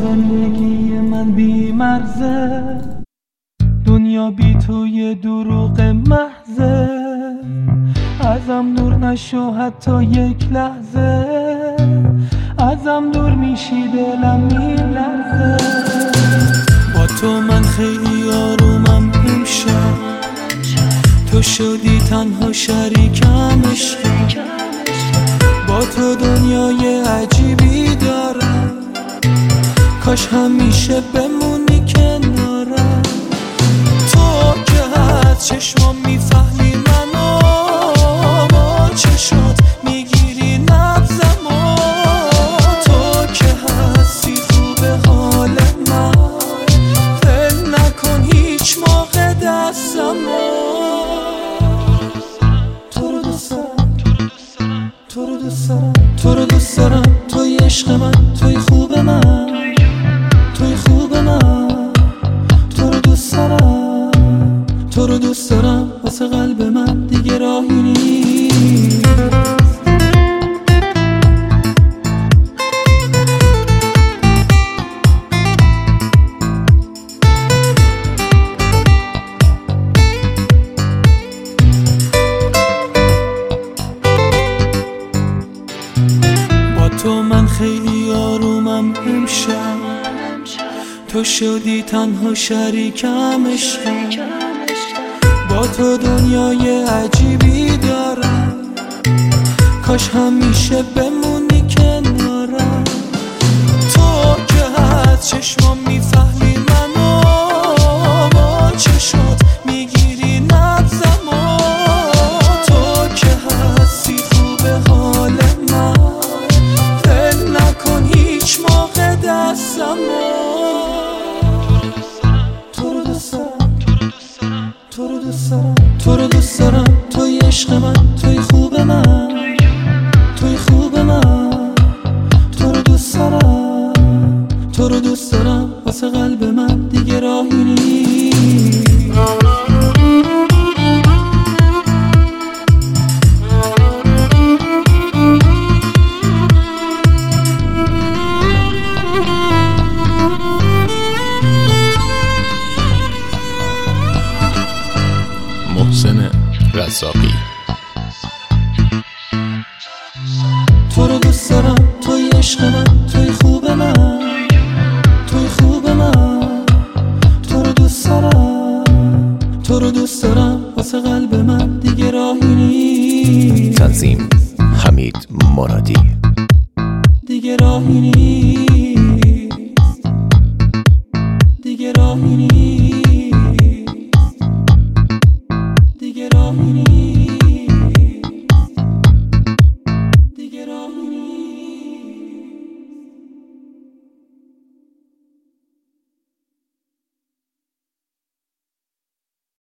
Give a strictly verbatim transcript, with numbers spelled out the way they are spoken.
زندگی من بی مرزه، دنیا بی تو یه دروغ محضه. ازم دور نشو حتی یک لحظه، ازم دور میشی دلم میلرزه. با تو من خیلی آرومم امشب، تو شدی تنها شریکم عشقم. با تو دنیای عجیبی دارم، کاش همیشه بمونی کنارم. تو که از چشمام میفهمی منو، با چشات میگیری نبضمو. تو که هستی خوب حال من، فکر نکن هیچ موقع دستمو. تو رو دوست دارم، تو رو دوست دارم، تو رو دوست دارم. توی عشق من، توی خوب من، توی خوب من. تو رو دوست دارم، تو رو دوست دارم. واسه قلب من دیگه راهی نیست. با تو من خیلی آرومم امشب، تو شدی تنها شریکم عشقم. با تو دنیای عجیبی دارم، کاش همیشه بمونی کنارم. تو که از چشمام میفهمی منو، با چشات میگیری نبضمو. تو که هستی خوب حال من، فکر نکن هیچ موقع دستمو. تو رو دوست دارم، تو رو دوست دارم، تو رو دوست دارم. توی عشق من، توی خوب من، توی خوب من. تو رو دوست دارم، تو رو دوست دارم. واسه قلب من دیگه راهی نیست. محسن رزاقی. تو رو دوست دارم، توی عشق من، توی خوب من، توی خوب من. تو رو دوست دارم، تو رو دوست دارم. واسه قلب من دیگه راهی نیست. تنظیم حمید مرادی. دیگه راهی نیست.